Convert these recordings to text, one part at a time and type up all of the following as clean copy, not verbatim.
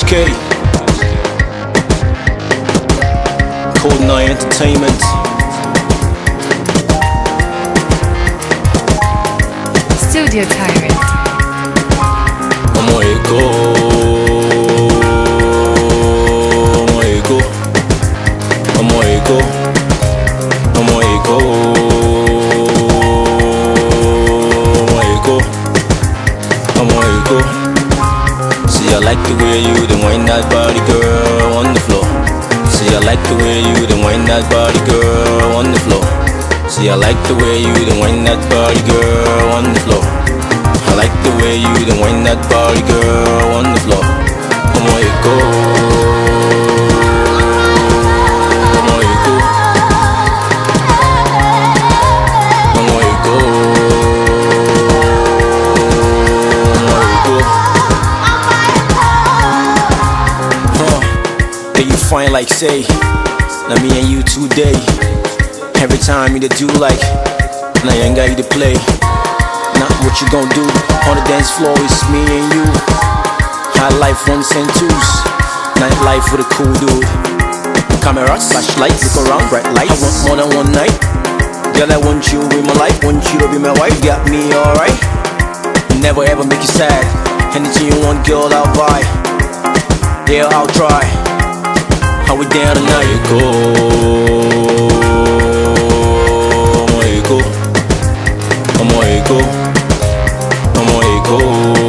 Okay. Cold Night Entertainment. Studio Tyrant. Ọmọ Èkó, ọmọ Èkó, ọmọ Èkó, ọmọ Èkó, ọmọ Èkó, ọmọ Èkó. See, I like the way you done wind that body, girl, on the floor. See, I like the way you done wind that body, girl, on the floor. See, I like the way you done wind that body, girl, on the floor. I like the way you done wind that body, girl, on the floor. Ọmọ Èkó, ọmọ Èkó, ọmọ Èkó, ọmọ Èkó. Yeah, you fine like say, now me and you today. Every time you do like, now you ain't got you to play. Not what you gon' do on the dance floor, it's me and you. High life, ones and twos. Night life with a cool dude. Camera, flashlights, look around, bright lights. I want more than one night. Girl, I want you in my life, want you to be my wife. You got me alright. Never ever make you sad. Anything you want, girl, I'll buy. Yeah, I'll try. How we down tonight? Go. Ọmọ Èkó, ọmọ Èkó, ọmọ Èkó,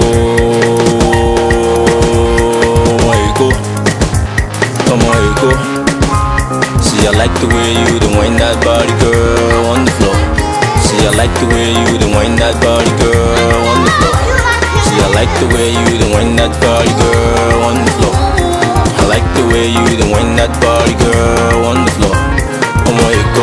ọmọ Èkó, ọmọ Èkó. See, I like the way you done wind that body, girl, on the floor. See, I like the way you done wind that body, girl, on the floor. See, I like the way you done wind that body, girl, on the floor. I like the way you done wind that body, girl, on the floor. Ọmọ Èkó.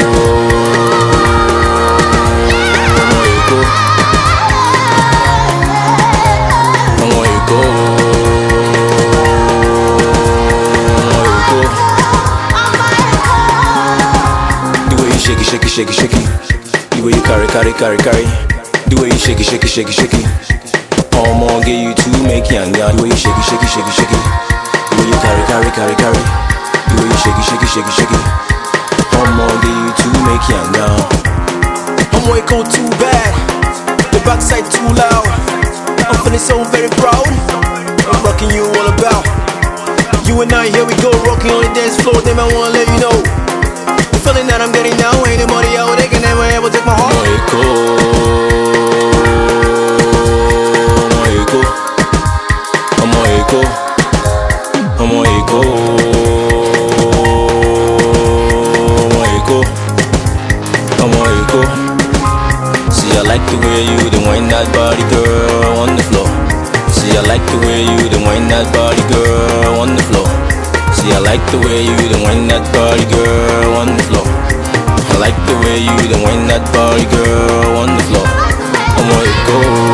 Shake it, shake it, shake it. The way you carry. The way you shake it, shake it, shake it, shake it. I'ma get you to make young. The way you shake it, shake it, shake it, shake it. The way you carry. The way you shake it, shake it, shake it, shake it. I'ma get you to make young. Ọmọ Èkó too bad, the backside too loud. I'm feeling so very proud. I'm rocking you all about. You and I, here we go, rocking on the dance floor. Then I wanna let you know. The feeling that I'm getting now, ain't nobody out there can never ever take my heart. Ọmọ Èkó, ọmọ Èkó, ọmọ Èkó, ọmọ Èkó, ọmọ Èkó, ọmọ Èkó. See, I like the way you done wind that body, girl, on the floor. See, I like the way you done wind that body, girl, on the floor. See, I like the way you done wind that body, girl, on the floor. I like the way you done wind that body, girl, on the floor. Ọmọ Èkó.